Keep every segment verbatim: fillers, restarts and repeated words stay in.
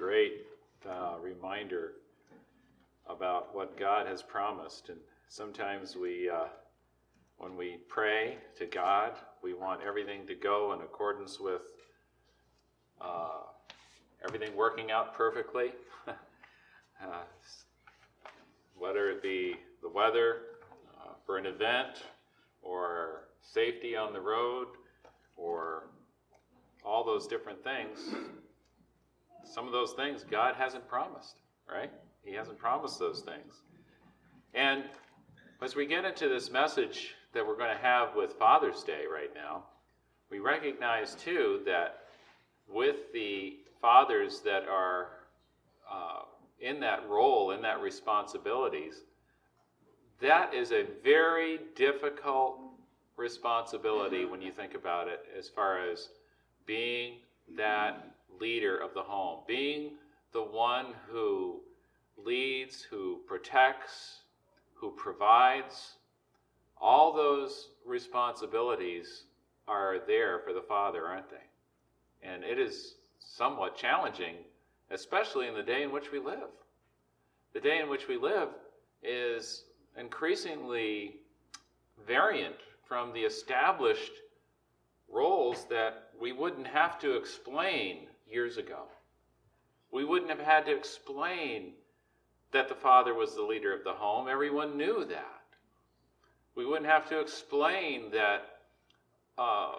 great uh, reminder about what God has promised. And sometimes we, uh, when we pray to God, we want everything to go in accordance with uh, everything working out perfectly. uh, whether it be the weather uh, for an event, or safety on the road, or all those different things. Some of those things God hasn't promised, right? He hasn't promised those things. And as we get into this message that we're going to have with Father's Day right now, we recognize too that with the fathers that are uh, in that role, in that responsibilities, that is a very difficult responsibility when you think about it, as far as being that leader of the home, being the one who leads, who protects, who provides. All those responsibilities are there for the father, aren't they? And it is somewhat challenging, especially in the day in which we live. The day in which we live is increasingly variant from the established roles that we wouldn't have to explain years ago. We wouldn't have had to explain that the father was the leader of the home. Everyone knew that. We wouldn't have to explain that uh,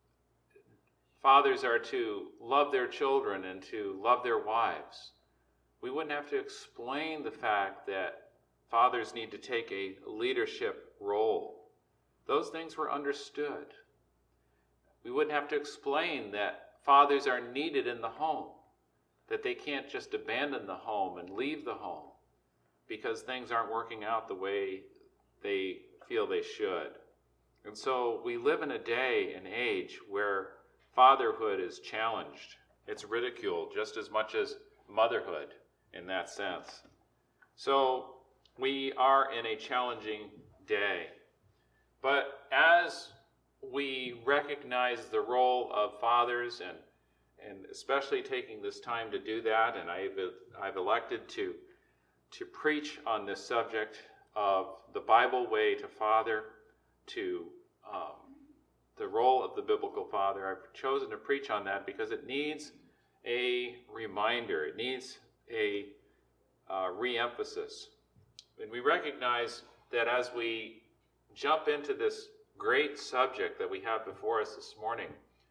fathers are to love their children and to love their wives. We wouldn't have to explain the fact that fathers need to take a leadership role. Those things were understood. We wouldn't have to explain that fathers are needed in the home, that they can't just abandon the home and leave the home because things aren't working out the way they feel they should. And so we live in a day and age where fatherhood is challenged. It's ridiculed just as much as motherhood in that sense. So we are in a challenging day. But as we recognize the role of fathers, and and especially taking this time to do that, and I've I've elected to to preach on this subject of the Bible way to father, to um, the role of the biblical father. I've chosen to preach on that because it needs a reminder. It needs a uh, re-emphasis. And we recognize that as we jump into this great subject that we have before us this morning,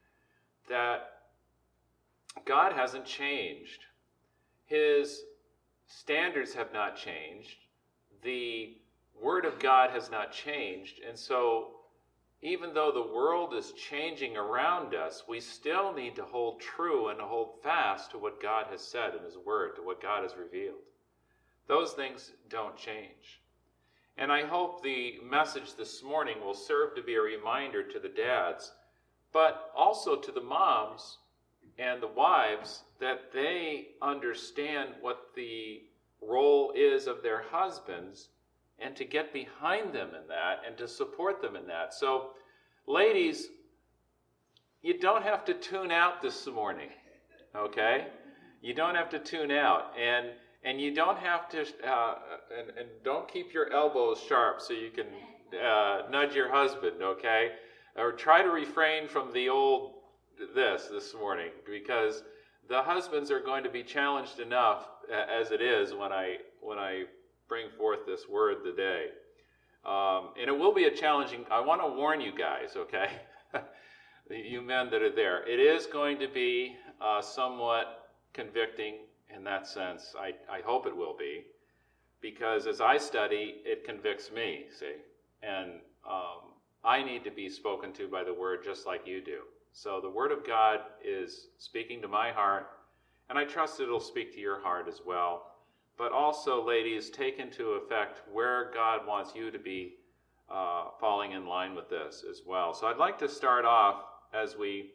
that God hasn't changed. His standards have not changed. The Word of God has not changed. And so even though the world is changing around us, we still need to hold true and hold fast to what God has said in His Word, to what God has revealed. Those things don't change. And I hope the message this morning will serve to be a reminder to the dads, but also to the moms and the wives, that they understand what the role is of their husbands and to get behind them in that and to support them in that. So, ladies, you don't have to tune out this morning, okay? You don't have to tune out. And And you don't have to, uh, and, and don't keep your elbows sharp so you can uh, nudge your husband, okay? Or try to refrain from the old this this morning, because the husbands are going to be challenged enough as it is when I when I bring forth this word today. Um, and it will be a challenging, I want to warn you guys, okay? You men that are there. It is going to be uh, somewhat convicting. In that sense, I, I hope it will be, because as I study, it convicts me, see? And um, I need to be spoken to by the Word just like you do. So the Word of God is speaking to my heart, and I trust it'll speak to your heart as well. But also, ladies, take into effect where God wants you to be uh, falling in line with this as well. So I'd like to start off as we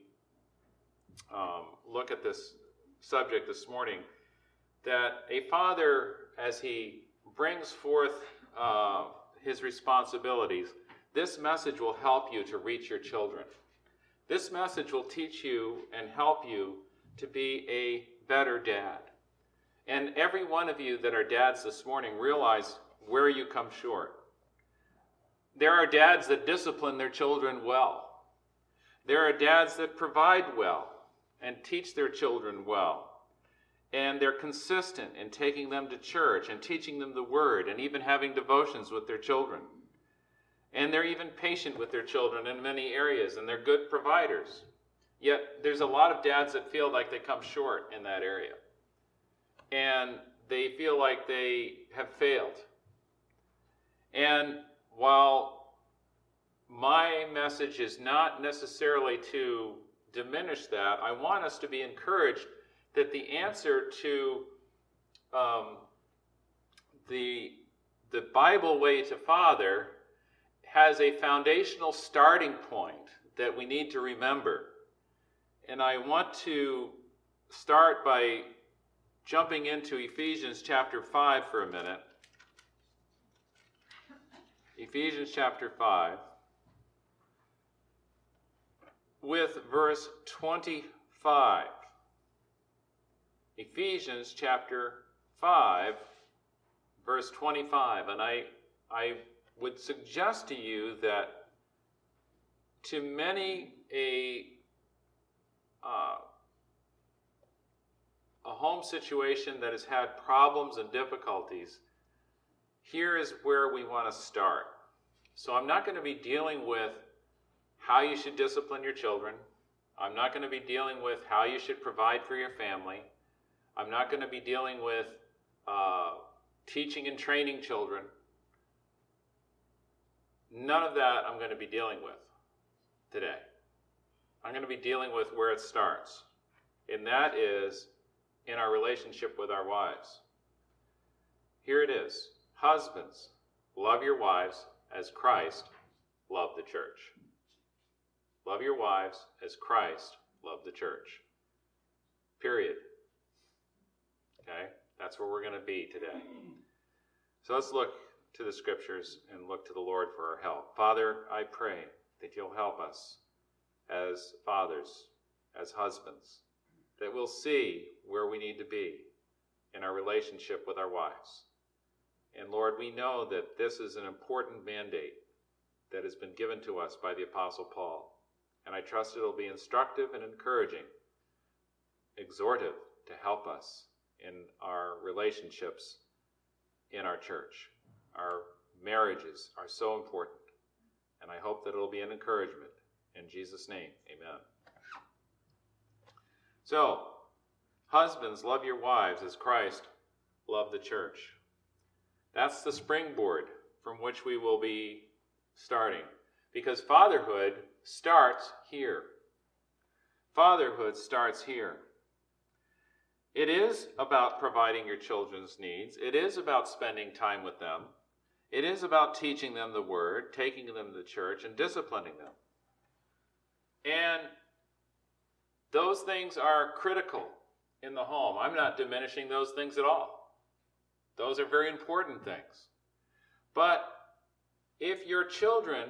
um, look at this subject this morning, that a father, as he brings forth uh, his responsibilities, this message will help you to reach your children. This message will teach you and help you to be a better dad. And every one of you that are dads this morning realize where you come short. There are dads that discipline their children well. There are dads that provide well and teach their children well. And they're consistent in taking them to church and teaching them the word and even having devotions with their children. And they're even patient with their children in many areas, and they're good providers. Yet there's a lot of dads that feel like they come short in that area. And they feel like they have failed. And while my message is not necessarily to diminish that, I want us to be encouraged that the answer to um, the, the Bible way to father has a foundational starting point that we need to remember. And I want to start by jumping into Ephesians chapter five for a minute. Ephesians chapter five, with verse twenty-five. Ephesians chapter five, verse twenty-five. And I, I would suggest to you that to many a, uh, a home situation that has had problems and difficulties, here is where we want to start. So I'm not going to be dealing with how you should discipline your children. I'm not going to be dealing with how you should provide for your family. I'm not going to be dealing with uh, teaching and training children. None of that I'm going to be dealing with today. I'm going to be dealing with where it starts, and that is in our relationship with our wives. Here it is. Husbands, love your wives as Christ loved the church. Love your wives as Christ loved the church. Period. Okay? That's where we're going to be today. So let's look to the scriptures and look to the Lord for our help. Father, I pray that you'll help us as fathers, as husbands, that we'll see where we need to be in our relationship with our wives. And Lord, we know that this is an important mandate that has been given to us by the Apostle Paul. And I trust it'll be instructive and encouraging, exhortive to help us in our relationships in our church. Our marriages are so important. And I hope that it'll be an encouragement. In Jesus' name, amen. So, husbands, love your wives as Christ loved the church. That's the springboard from which we will be starting. Because fatherhood starts here. Fatherhood starts here. It is about providing your children's needs. It is about spending time with them. It is about teaching them the word, taking them to church, and disciplining them. And those things are critical in the home. I'm not diminishing those things at all. Those are very important things. But if your children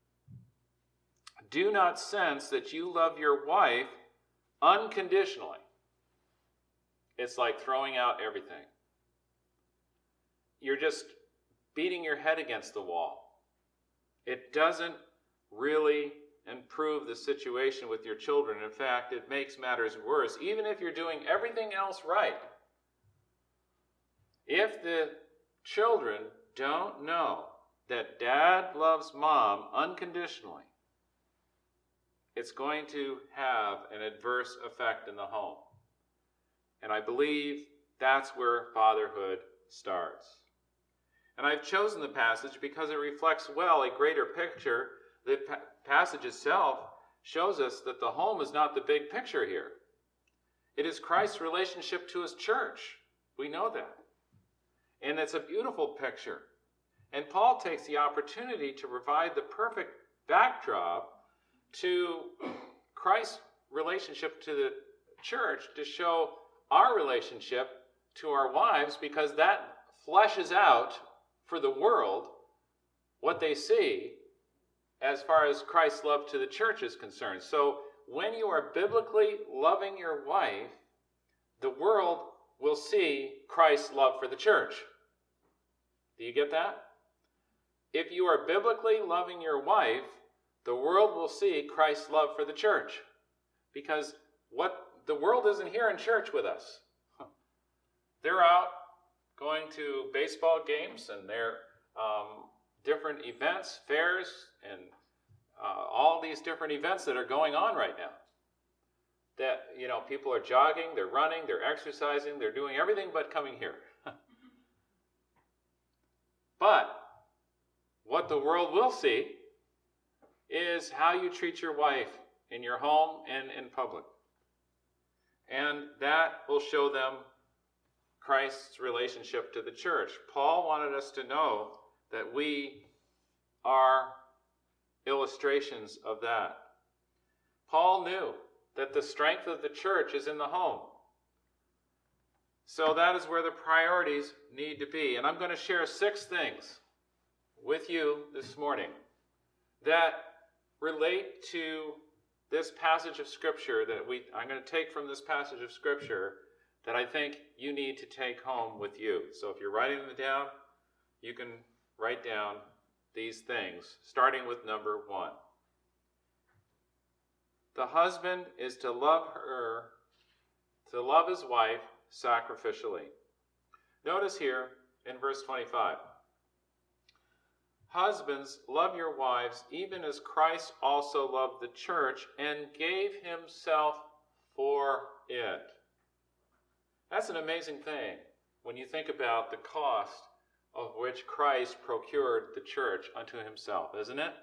do not sense that you love your wife unconditionally, it's like throwing out everything. You're just beating your head against the wall. It doesn't really improve the situation with your children. In fact, it makes matters worse, even if you're doing everything else right. If the children don't know that dad loves mom unconditionally, it's going to have an adverse effect in the home. And I believe that's where fatherhood starts. And I've chosen the passage because it reflects well a greater picture. The pa- passage itself shows us that the home is not the big picture here. It is Christ's relationship to his church. We know that. And it's a beautiful picture. And Paul takes the opportunity to provide the perfect backdrop to Christ's relationship to the church to show our relationship to our wives, because that fleshes out for the world what they see as far as Christ's love to the church is concerned. So when you are biblically loving your wife, the world will will see Christ's love for the church. Do you get that? If you are biblically loving your wife, the world will see Christ's love for the church. Because what the world isn't here in church with us. They're out going to baseball games and they're um, different events, fairs, and uh, all these different events that are going on right now. That, you know, people are jogging, they're running, they're exercising, they're doing everything but coming here. But what the world will see is how you treat your wife in your home and in public. And that will show them Christ's relationship to the church. Paul wanted us to know that we are illustrations of that. Paul knew that the strength of the church is in the home. So that is where the priorities need to be. And I'm going to share six things with you this morning that relate to this passage of Scripture that we I'm going to take from this passage of Scripture that I think you need to take home with you. So if you're writing them down, you can write down these things, starting with number one. The husband is to love her, to love his wife sacrificially. Notice here in verse twenty-five. Husbands, love your wives, even as Christ also loved the church and gave himself for it. That's an amazing thing when you think about the cost of which Christ procured the church unto himself, isn't it?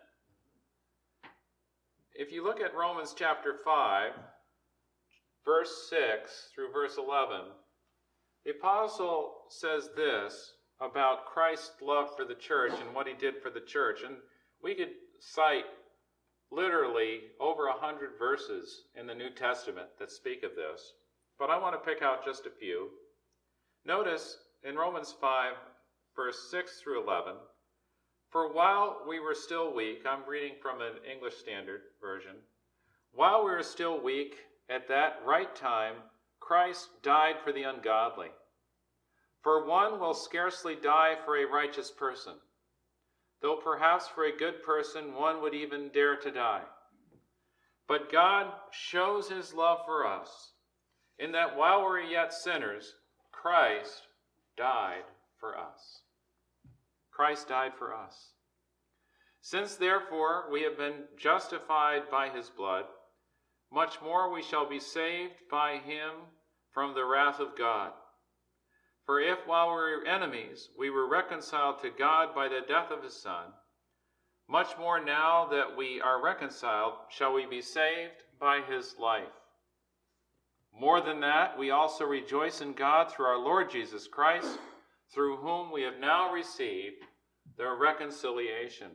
If you look at Romans chapter five, verse six through verse eleven, the apostle says this about Christ's love for the church and what he did for the church. And we could cite literally over a hundred verses in the New Testament that speak of this. But I want to pick out just a few. Notice in Romans five, verse six through eleven, for while we were still weak, I'm reading from an English Standard Version, while we were still weak, at that right time, Christ died for the ungodly. For one will scarcely die for a righteous person, though perhaps for a good person one would even dare to die. But God shows his love for us, in that while we were yet sinners, Christ died for us. Christ died for us. Since therefore we have been justified by his blood, much more we shall be saved by him from the wrath of God. For if while we were enemies we were reconciled to God by the death of his Son, much more now that we are reconciled shall we be saved by his life. More than that, we also rejoice in God through our Lord Jesus Christ, through whom we have now received the reconciliation.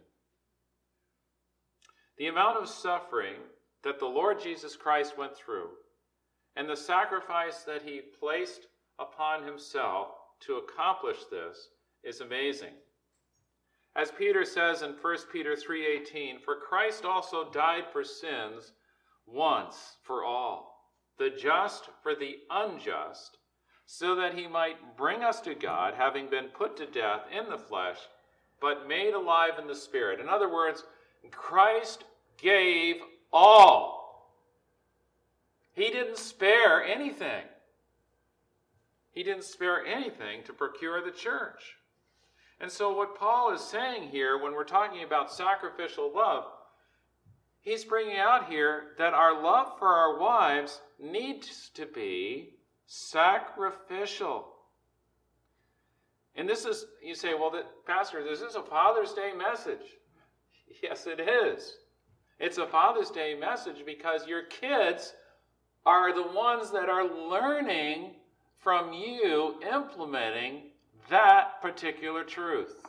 The amount of suffering that the Lord Jesus Christ went through and the sacrifice that he placed upon himself to accomplish this is amazing. As Peter says in First Peter three eighteen, for Christ also died for sins once for all, the just for the unjust, so that he might bring us to God, having been put to death in the flesh, but made alive in the Spirit. In other words, Christ gave all. He didn't spare anything. He didn't spare anything to procure the church. And so what Paul is saying here when we're talking about sacrificial love, he's bringing out here that our love for our wives needs to be sacrificial. And this is, you say, well, the, Pastor, this is a Father's Day message. Yes, it is. It's a Father's Day message because your kids are the ones that are learning from you implementing that particular truth.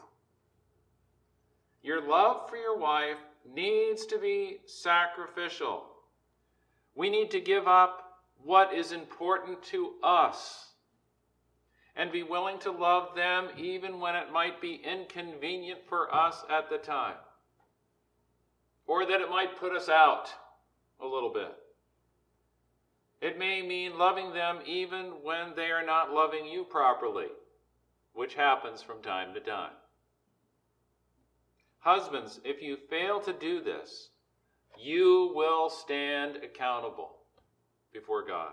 Your love for your wife needs to be sacrificial. We need to give up what is important to us and be willing to love them even when it might be inconvenient for us at the time, or that it might put us out a little bit. It may mean loving them even when they are not loving you properly, which happens from time to time. Husbands, if you fail to do this, you will stand accountable before God.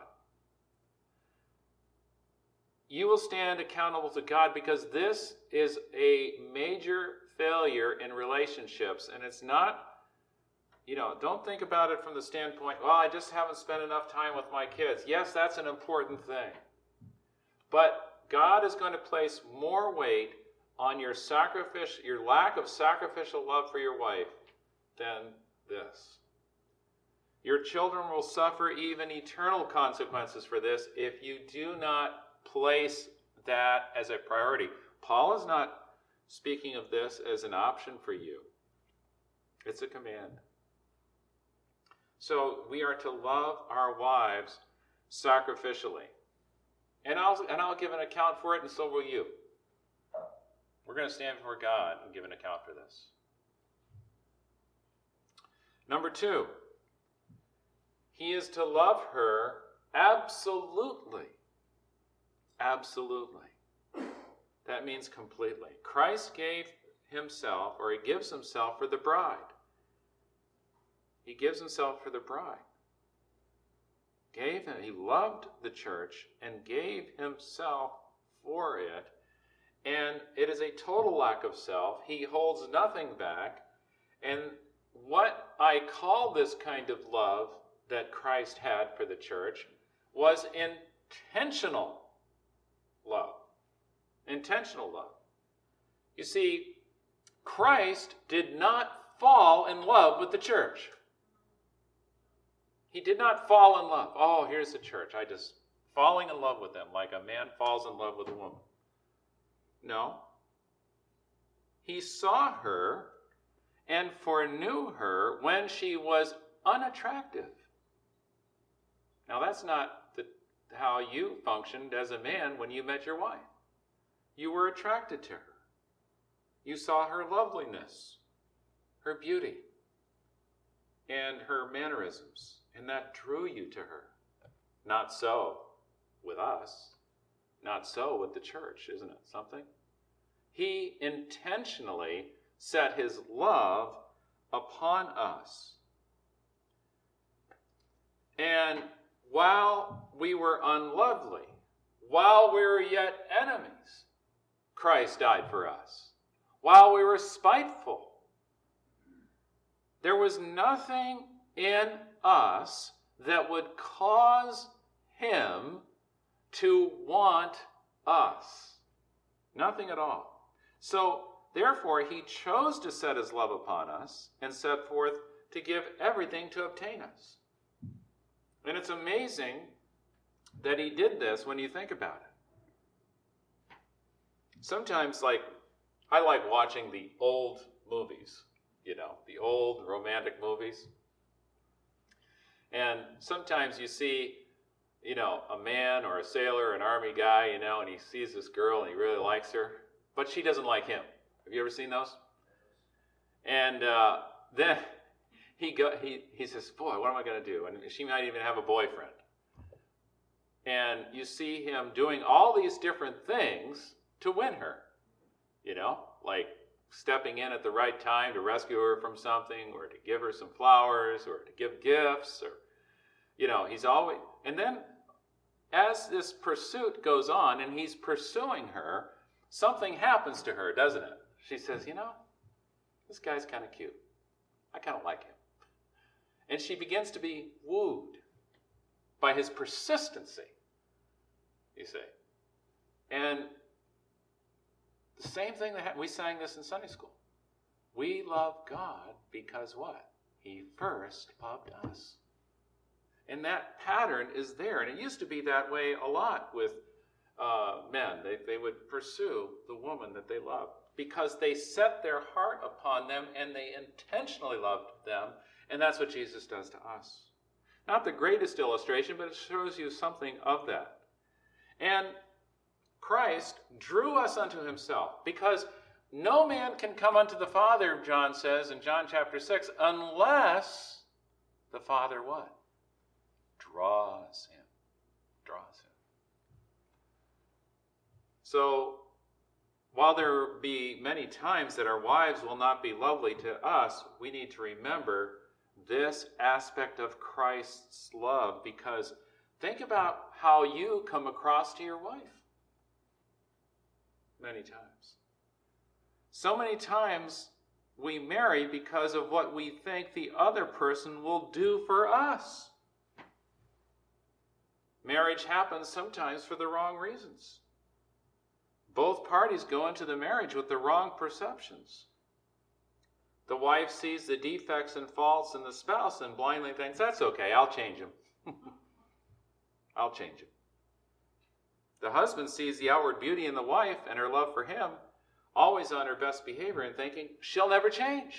You will stand accountable to God because this is a major failure in relationships. And it's not, you know, don't think about it from the standpoint, well, I just haven't spent enough time with my kids. Yes, that's an important thing. But God is going to place more weight on your sacrifice, your lack of sacrificial love for your wife than this. Your children will suffer even eternal consequences for this if you do not place that as a priority. Paul is not speaking of this as an option for you. It's a command. So we are to love our wives sacrificially. And I'll, and I'll give an account for it, and so will you. We're going to stand before God and give an account for this. Number two, he is to love her absolutely. Absolutely. That means completely. Christ gave himself, or he gives himself for the bride. He gives himself for the bride. Gave him, he loved the church and gave himself for it. And it is a total lack of self. He holds nothing back. And what I call this kind of love that Christ had for the church was intentional love. Intentional love. You see, Christ did not fall in love with the church. He did not fall in love. Oh, here's the church. I just falling in love with them like a man falls in love with a woman. No. He saw her and foreknew her when she was unattractive. Now, that's not the, how you functioned as a man when you met your wife. You were attracted to her. You saw her loveliness, her beauty, and her mannerisms, and that drew you to her. Not so with us. Not so with the church, isn't it something? He intentionally set his love upon us. And while we were unlovely, while we were yet enemies, Christ died for us. While we were spiteful, there was nothing in us that would cause him to want us. Nothing at all. So, therefore, he chose to set his love upon us and set forth to give everything to obtain us. And it's amazing that he did this when you think about it. Sometimes, like, I like watching the old movies, you know, the old romantic movies. And sometimes you see, you know, a man or a sailor, an army guy, you know, and he sees this girl and he really likes her, but she doesn't like him. Have you ever seen those? And uh, then he, go, he, he says, boy, what am I going to do? And she might even have a boyfriend. And you see him doing all these different things to win her. You know, like stepping in at the right time to rescue her from something, or to give her some flowers, or to give gifts, or, you know, he's always, and then as this pursuit goes on and he's pursuing her, something happens to her, doesn't it? She says, you know, this guy's kind of cute. I kind of like him. And she begins to be wooed by his persistency, you see. And the same thing that happened, we sang this in Sunday school. We love God because what? He first loved us. And that pattern is there. And it used to be that way a lot with uh, men. They, they would pursue the woman that they loved because they set their heart upon them and they intentionally loved them. And that's what Jesus does to us. Not the greatest illustration, but it shows you something of that. And Christ drew us unto himself because no man can come unto the Father, John says in John chapter six, unless the Father what? Draws him. So, while there be many times that our wives will not be lovely to us, we need to remember this aspect of Christ's love, because think about how you come across to your wife. Many times. So many times we marry because of what we think the other person will do for us. Marriage happens sometimes for the wrong reasons. Both parties go into the marriage with the wrong perceptions. The wife sees the defects and faults in the spouse and blindly thinks, that's okay, I'll change him. I'll change him. The husband sees the outward beauty in the wife and her love for him, always on her best behavior, and thinking, she'll never change.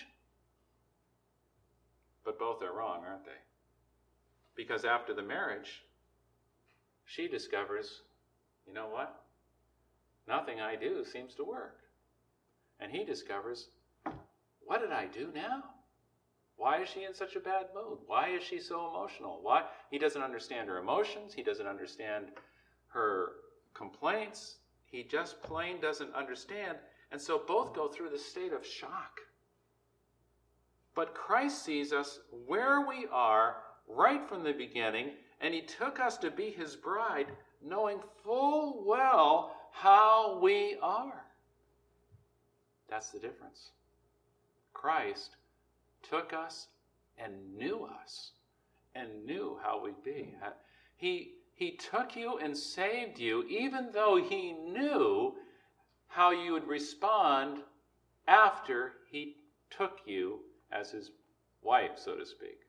But both are wrong, aren't they? Because after the marriage, she discovers, you know what? Nothing I do seems to work. And he discovers, what did I do now? Why is she in such a bad mood? Why is she so emotional? Why? He doesn't understand her emotions. He doesn't understand her complaints. He just plain doesn't understand. And so both go through this state of shock. But Christ sees us where we are right from the beginning, and he took us to be his bride, knowing full well how we are. That's the difference. Christ took us and knew us and knew how we'd be. He, he took you and saved you, even though he knew how you would respond after he took you as his wife, so to speak.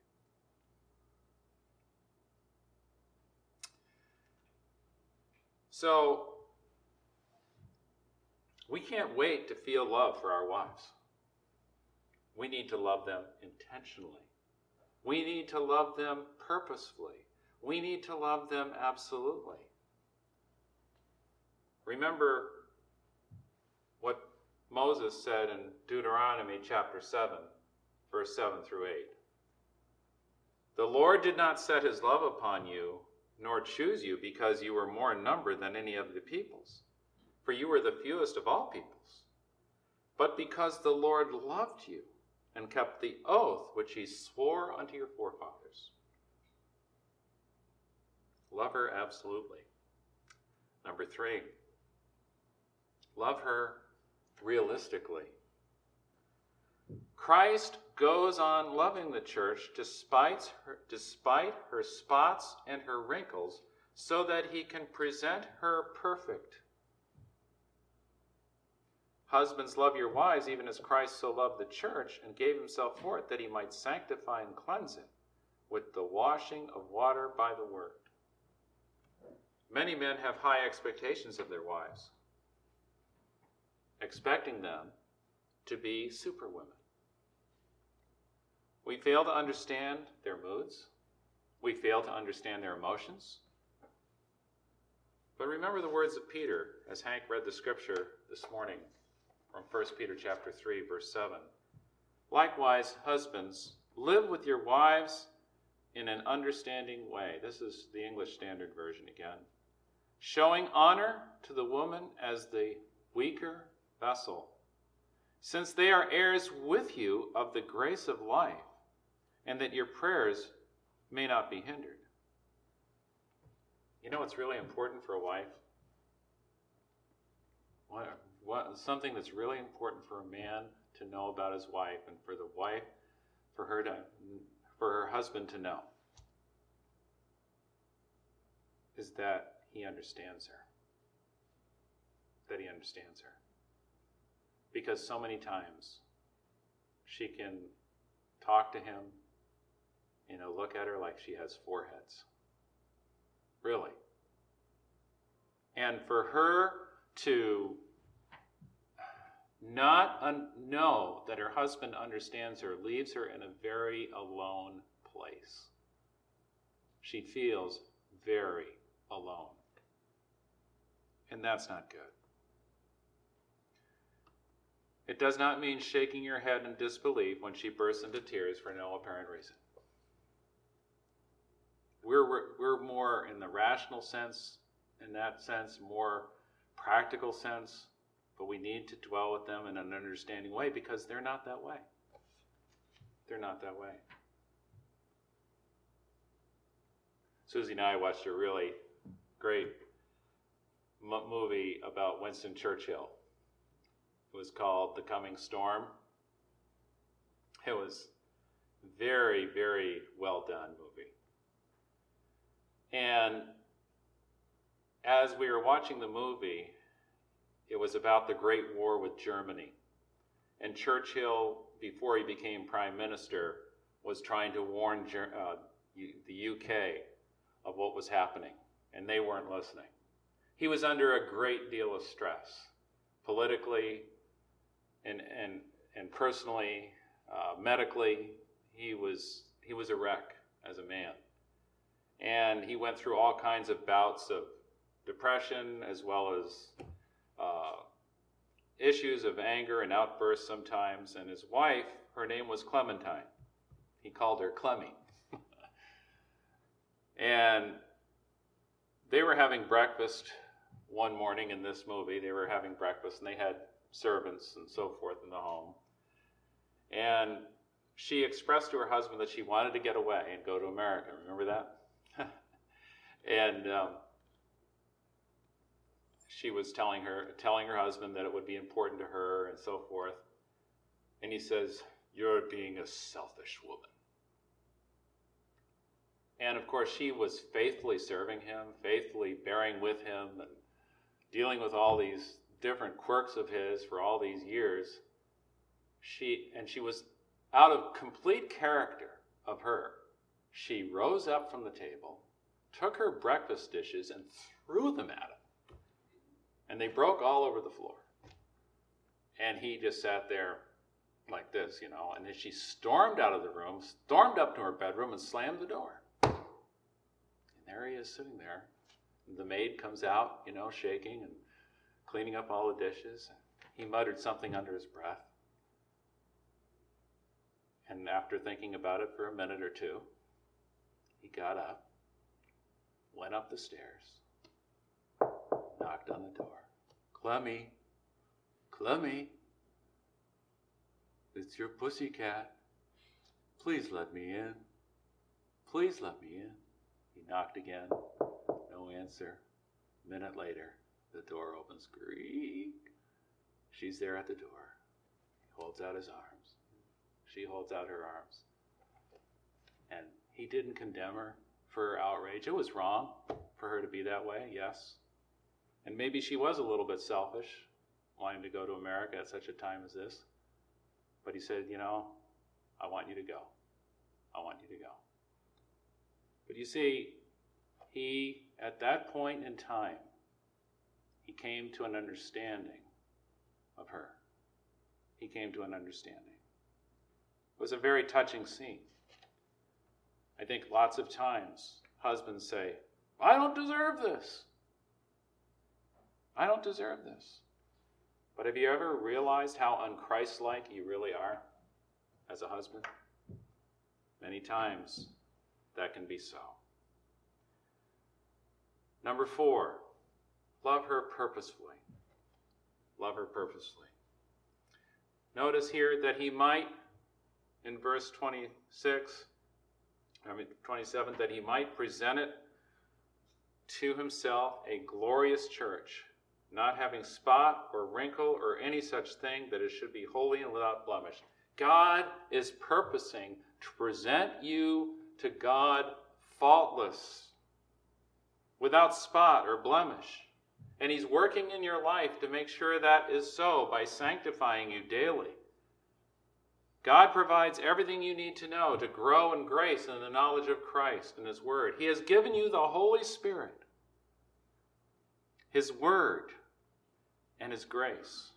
So, we can't wait to feel love for our wives. We need to love them intentionally. We need to love them purposefully. We need to love them absolutely. Remember what Moses said in Deuteronomy chapter seven, verse seven through eight. The Lord did not set his love upon you, nor choose you, because you were more in number than any of the peoples, for you were the fewest of all peoples, but because the Lord loved you and kept the oath which he swore unto your forefathers. Love her absolutely. Number three, love her realistically. Christ goes on loving the church despite her, despite her spots and her wrinkles, so that he can present her perfect. Husbands, love your wives, even as Christ so loved the church and gave himself for it, that he might sanctify and cleanse it with the washing of water by the word. Many men have high expectations of their wives, expecting them to be superwomen. We fail to understand their moods. We fail to understand their emotions. But remember the words of Peter, as Hank read the scripture this morning from First Peter chapter three, verse seven. Likewise, husbands, live with your wives in an understanding way. This is the English Standard Version again. Showing honor to the woman as the weaker vessel, since they are heirs with you of the grace of life, and that your prayers may not be hindered. You know what's really important for a wife? What, what, something that's really important for a man to know about his wife, and for the wife, for her to, for her husband to know, is that he understands her. That he understands her. Because so many times she can talk to him, you know, look at her like she has four heads. Really. And for her to not un- know that her husband understands her leaves her in a very alone place. She feels very alone. And that's not good. It does not mean shaking your head in disbelief when she bursts into tears for no apparent reason. We're, we're more in the rational sense, in that sense, more practical sense, but we need to dwell with them in an understanding way because they're not that way. They're not that way. Susie and I watched a really great m- movie about Winston Churchill. It was called The Coming Storm. It was very, very well done movie. And as we were watching the movie, it was about the Great War with Germany. And Churchill, before he became prime minister, was trying to warn uh, the U K of what was happening, and they weren't listening. He was under a great deal of stress, politically and and and personally, uh, medically. He was he was a wreck as a man, and he went through all kinds of bouts of depression as well as uh, issues of anger and outbursts sometimes. And his wife, her name was Clementine. He called her Clemmy. And they were having breakfast one morning in this movie. They were having breakfast, and they had servants and so forth in the home. And she expressed to her husband that she wanted to get away and go to America. Remember that? and um, she was telling her, telling her husband that it would be important to her and so forth. And he says, "You're being a selfish woman." And of course, she was faithfully serving him, faithfully bearing with him, and dealing with all these different quirks of his for all these years. She and she was out of complete character of her. She rose up from the table, took her breakfast dishes, and threw them at him. And they broke all over the floor. And he just sat there like this, you know. And then she stormed out of the room, stormed up to her bedroom, and slammed the door. There he is sitting there. The maid comes out, you know, shaking and cleaning up all the dishes. He muttered something under his breath. And after thinking about it for a minute or two, he got up, went up the stairs, knocked on the door. "Clemmy, Clemmy, it's your pussycat. Please let me in. Please let me in." He knocked again, no answer. A minute later, the door opens. Creak. She's there at the door. He holds out his arms. She holds out her arms. And he didn't condemn her for her outrage. It was wrong for her to be that way, yes. And maybe she was a little bit selfish, wanting to go to America at such a time as this. But he said, you know, I want you to go. I want you to go. But you see, he, at that point in time, he came to an understanding of her. He came to an understanding. It was a very touching scene. I think lots of times husbands say, "I don't deserve this. I don't deserve this." But have you ever realized how un-Christ-like you really are as a husband? Many times that can be so. Number four, love her purposefully. Love her purposefully. Notice here that he might, in verse twenty-six, I mean twenty-seven, that he might present it to himself a glorious church, not having spot or wrinkle or any such thing, that it should be holy and without blemish. God is purposing to present you to God faultless, without spot or blemish. And he's working in your life to make sure that is so by sanctifying you daily. God provides everything you need to know to grow in grace and the knowledge of Christ and his word. He has given you the Holy Spirit, his word, and his grace.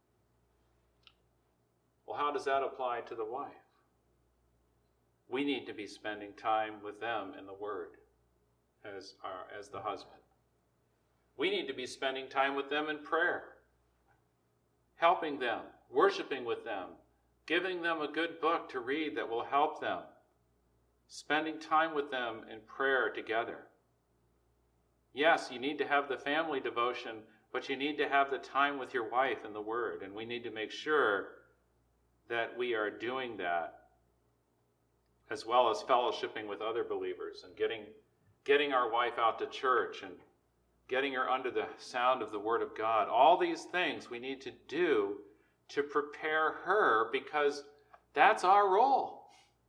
Well, how does that apply to the wife? We need to be spending time with them in the word as, our, as the husband. We need to be spending time with them in prayer, helping them, worshiping with them, giving them a good book to read that will help them, spending time with them in prayer together. Yes, you need to have the family devotion but you need to have the time with your wife in the Word, and we need to make sure that we are doing that, as well as fellowshipping with other believers and getting getting our wife out to church and getting her under the sound of the Word of God. All these things we need to do to prepare her, because that's our role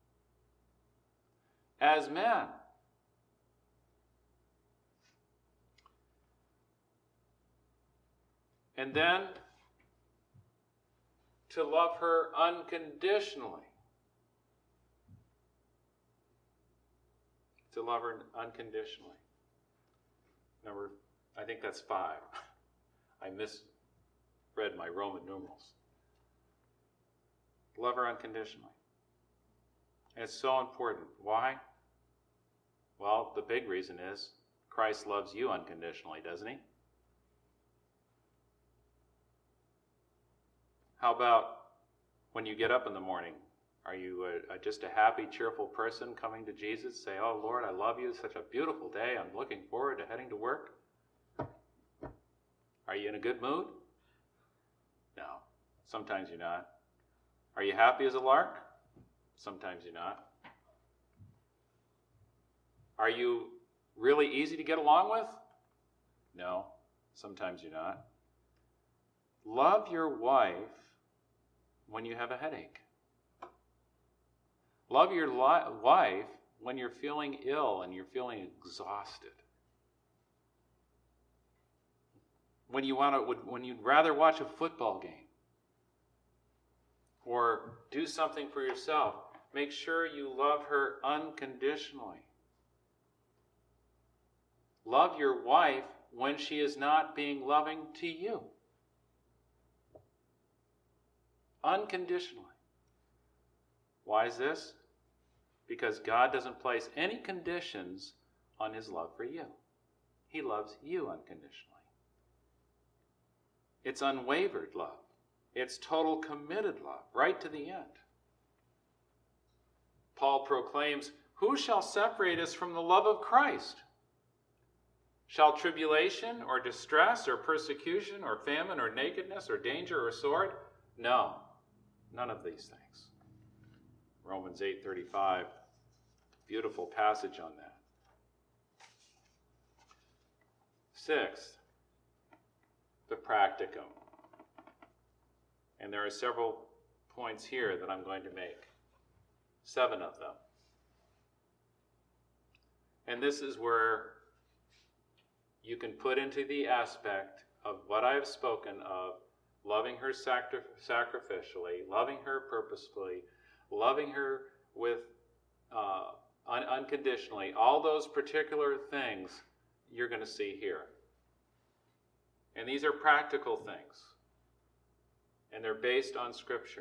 as men. And then to love her unconditionally. To love her unconditionally. Number, I think that's five. I misread my Roman numerals. Love her unconditionally. And it's so important. Why? Well, the big reason is Christ loves you unconditionally, doesn't he? How about when you get up in the morning? Are you a, a, just a happy, cheerful person coming to Jesus? Say, oh, Lord, I love you. It's such a beautiful day. I'm looking forward to heading to work. Are you in a good mood? No. Sometimes you're not. Are you happy as a lark? Sometimes you're not. Are you really easy to get along with? No. Sometimes you're not. Love your wife when you have a headache. Love your li- wife when you're feeling ill and you're feeling exhausted. When you want to, when you'd rather watch a football game or do something for yourself, make sure you love her unconditionally. Love your wife when she is not being loving to you. Unconditionally. Why is this? Because God doesn't place any conditions on his love for you. He loves you unconditionally. It's unwavered love. It's total committed love, right to the end. Paul proclaims, who shall separate us from the love of Christ? Shall tribulation or distress or persecution or famine or nakedness or danger or sword? No, none of these things. Romans eight thirty-five, beautiful passage on that. Sixth, the practicum. And there are several points here that I'm going to make. Seven of them. And this is where you can put into the aspect of what I have spoken of, loving her sacri- sacrificially, loving her purposefully, loving her with uh, un- unconditionally. All those particular things you're going to see here. And these are practical things. And they're based on Scripture.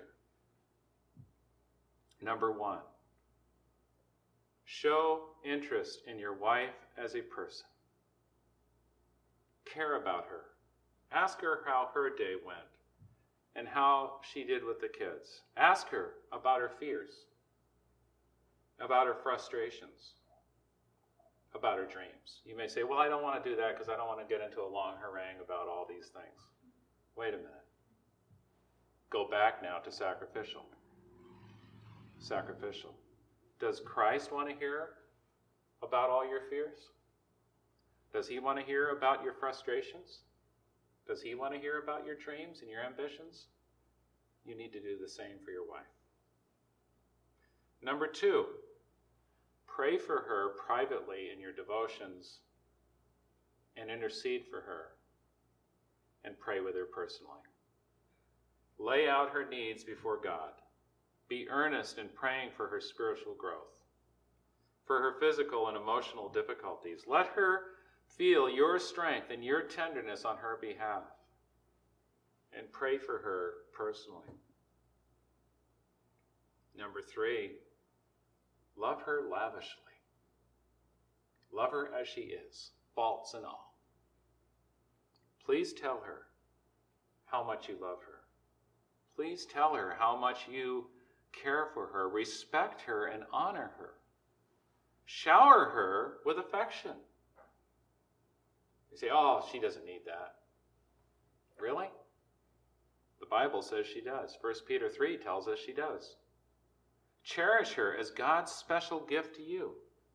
Number one, show interest in your wife as a person. Care about her. Ask her how her day went and how she did with the kids. Ask her about her fears, about her frustrations, about her dreams. You may say, well, I don't want to do that because I don't want to get into a long harangue about all these things. Wait a minute. Go back now to sacrificial. Sacrificial. Does Christ want to hear about all your fears? Does he want to hear about your frustrations? Does he want to hear about your dreams and your ambitions? You need to do the same for your wife. Number two, pray for her privately in your devotions and intercede for her and pray with her personally. Lay out her needs before God. Be earnest in praying for her spiritual growth, for her physical and emotional difficulties. Let her feel your strength and your tenderness on her behalf, and pray for her personally. Number three, love her lavishly. Love her as she is, faults and all. Please tell her how much you love her. Please tell her how much you care for her, respect her, and honor her. Shower her with affection. You say, oh, she doesn't need that. Bible says she does. First Peter three tells us she does. Cherish her as God's special gift to you.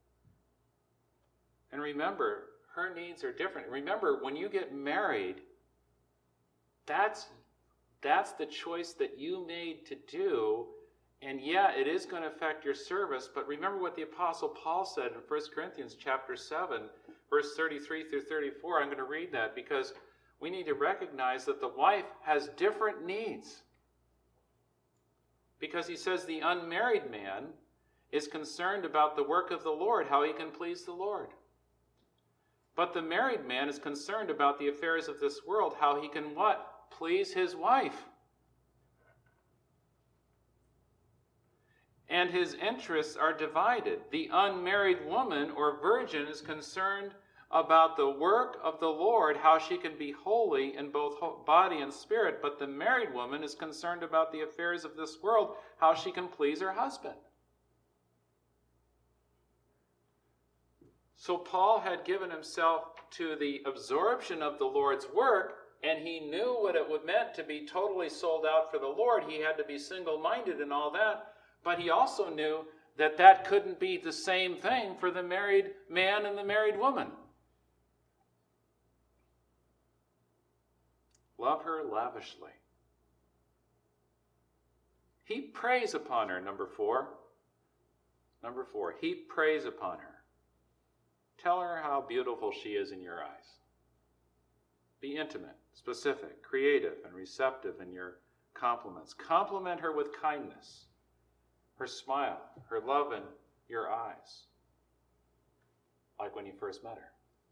And remember, her needs are different. Remember, when you get married, that's, that's the choice that you made to do. And yeah, it is going to affect your service, but remember what the Apostle Paul said in First Corinthians chapter seven, verse thirty-three through thirty-four. I'm going to read that because we need to recognize that the wife has different needs. Because he says the unmarried man is concerned about the work of the Lord, how he can please the Lord. But the married man is concerned about the affairs of this world, how he can what? Please his wife. And his interests are divided. The unmarried woman or virgin is concerned about the work of the Lord, how she can be holy in both body and spirit. But the married woman is concerned about the affairs of this world, how she can please her husband. So Paul had given himself to the absorption of the Lord's work, and he knew what it would meant to be totally sold out for the Lord. He had to be single-minded and all that. But he also knew that that couldn't be the same thing for the married man and the married woman. Love her lavishly. Heap praise upon her, number four. Number four, heap praise upon her. Tell her how beautiful she is in your eyes. Be intimate, specific, creative, and receptive in your compliments. Compliment her with kindness. Her smile, her love in your eyes, like when you first met her.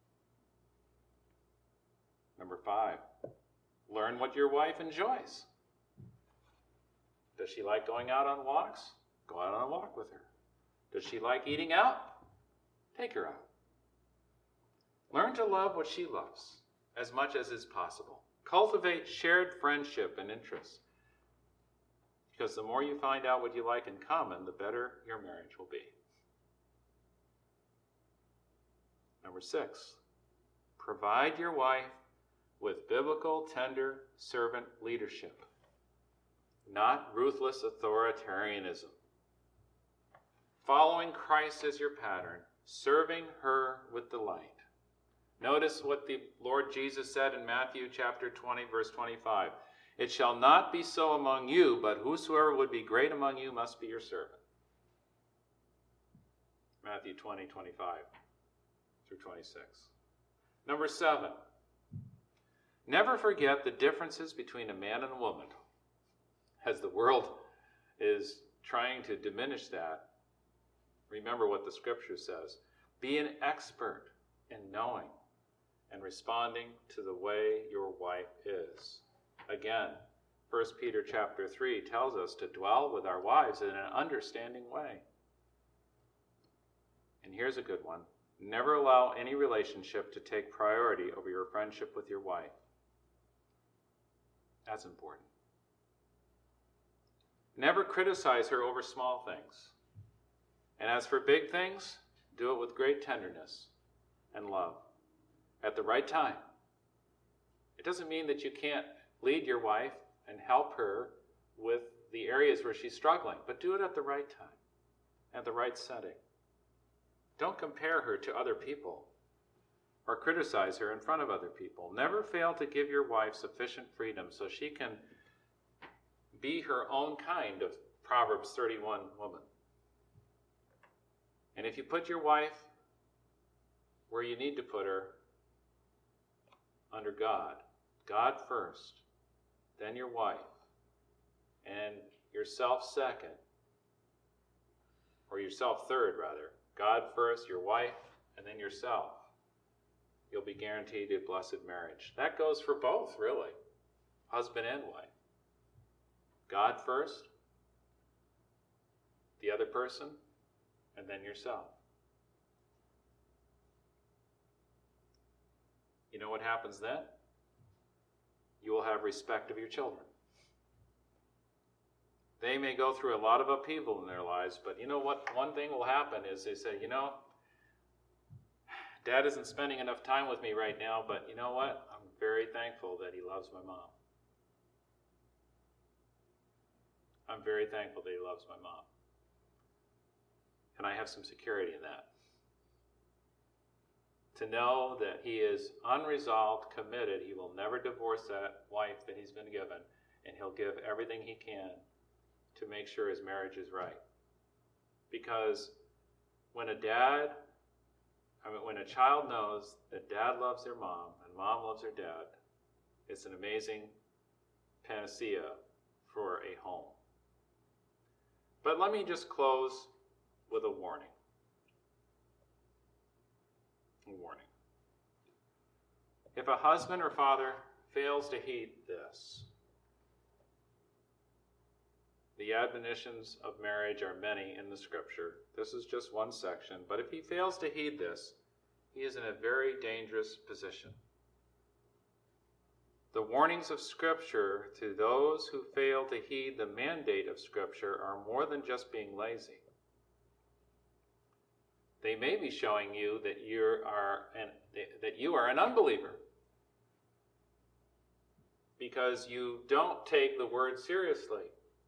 Number five, learn what your wife enjoys. Does she like going out on walks? Go out on a walk with her. Does she like eating out? Take her out. Learn to love what she loves as much as is possible. Cultivate shared friendship and interests. Because the more you find out what you like in common, the better your marriage will be. Number six, provide your wife with biblical, tender servant leadership, not ruthless authoritarianism. Following Christ as your pattern, serving her with delight. Notice what the Lord Jesus said in Matthew chapter twenty, verse twenty-five. It shall not be so among you, but whosoever would be great among you must be your servant. Matthew twenty, twenty-five through twenty-six. Number seven, never forget the differences between a man and a woman. As the world is trying to diminish that, remember what the scripture says. Be an expert in knowing and responding to the way your wife is. Again, First Peter chapter three tells us to dwell with our wives in an understanding way. And here's a good one. Never allow any relationship to take priority over your friendship with your wife. That's important. Never criticize her over small things. And as for big things, do it with great tenderness and love at the right time. It doesn't mean that you can't lead your wife and help her with the areas where she's struggling, but do it at the right time, at the right setting. Don't compare her to other people or criticize her in front of other people. Never fail to give your wife sufficient freedom so she can be her own kind of Proverbs thirty-one woman. And if you put your wife where you need to put her, under God, God first, then your wife, and yourself second, or yourself third rather, God first, your wife, and then yourself, you'll be guaranteed a blessed marriage. That goes for both, really, husband and wife. God first, the other person, and then yourself. You know what happens then? You will have respect of your children. They may go through a lot of upheaval in their lives, but you know what? One thing will happen is they say, you know, Dad isn't spending enough time with me right now, but you know what? I'm very thankful that he loves my mom. I'm very thankful that he loves my mom. And I have some security in that. To know that he is unresolved, committed, he will never divorce that wife that he's been given, and he'll give everything he can to make sure his marriage is right. Because when a dad, I mean, when a child knows that dad loves their mom and mom loves her dad, it's an amazing panacea for a home. But let me just close with a warning. A warning. If a husband or father fails to heed this, the admonitions of marriage are many in the Scripture. This is just one section. But if he fails to heed this, he is in a very dangerous position. The warnings of Scripture to those who fail to heed the mandate of Scripture are more than just being lazy. They may be showing you that you are an, that you are an unbeliever because you don't take the word seriously.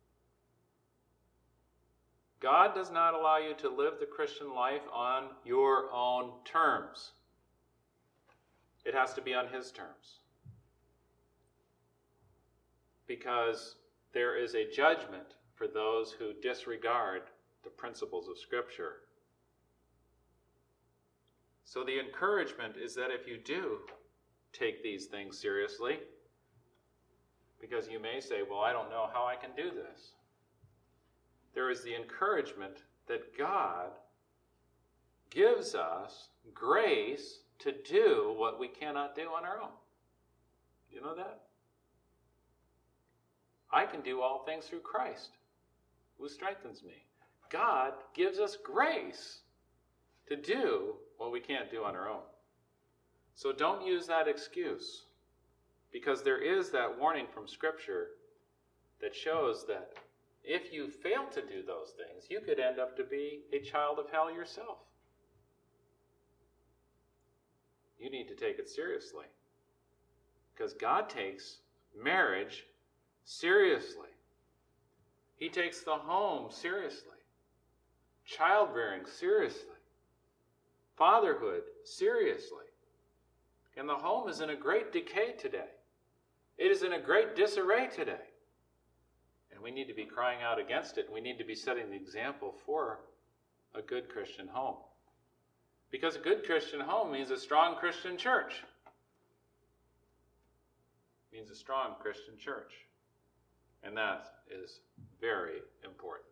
God does not allow you to live the Christian life on your own terms. It has to be on his terms. Because there is a judgment for those who disregard the principles of Scripture. So the encouragement is that if you do take these things seriously, because you may say, well, I don't know how I can do this. There is the encouragement that God gives us grace to do what we cannot do on our own. Do you know that? I can do all things through Christ, who strengthens me. God gives us grace to do what we can't do on our own. So don't use that excuse, because there is that warning from Scripture that shows that if you fail to do those things, you could end up to be a child of hell yourself. You need to take it seriously, because God takes marriage seriously. He takes the home seriously, childbearing seriously, fatherhood seriously. And the home is in a great decay today. It is in a great disarray today. And we need to be crying out against it. We need to be setting the example for a good Christian home. Because a good Christian home means a strong Christian church. It means a strong Christian church. And that is very important.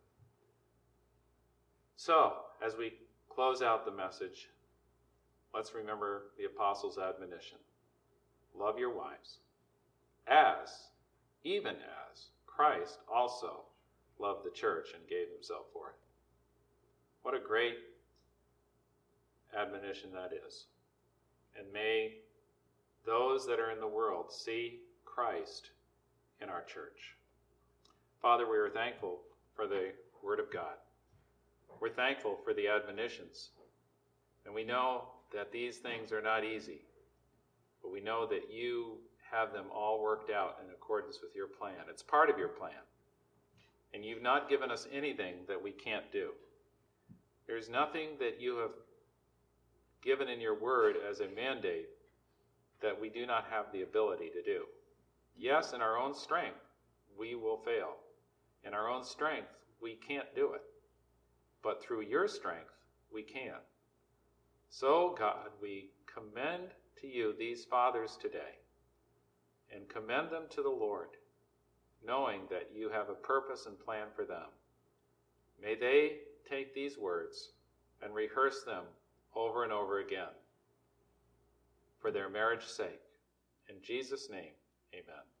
So, as we close out the message, let's remember the apostles' admonition. Love your wives, as, even as, Christ also loved the church and gave himself for it. What a great admonition that is. And may those that are in the world see Christ in our church. Father, we are thankful for the Word of God. We're thankful for the admonitions. And we know that these things are not easy, but we know that you have them all worked out in accordance with your plan. It's part of your plan. And you've not given us anything that we can't do. There's nothing that you have given in your word as a mandate that we do not have the ability to do. Yes, in our own strength, we will fail. In our own strength, we can't do it. But through your strength, we can. So, God, we commend to you these fathers today and commend them to the Lord, knowing that you have a purpose and plan for them. May they take these words and rehearse them over and over again for their marriage's sake. In Jesus' name, amen.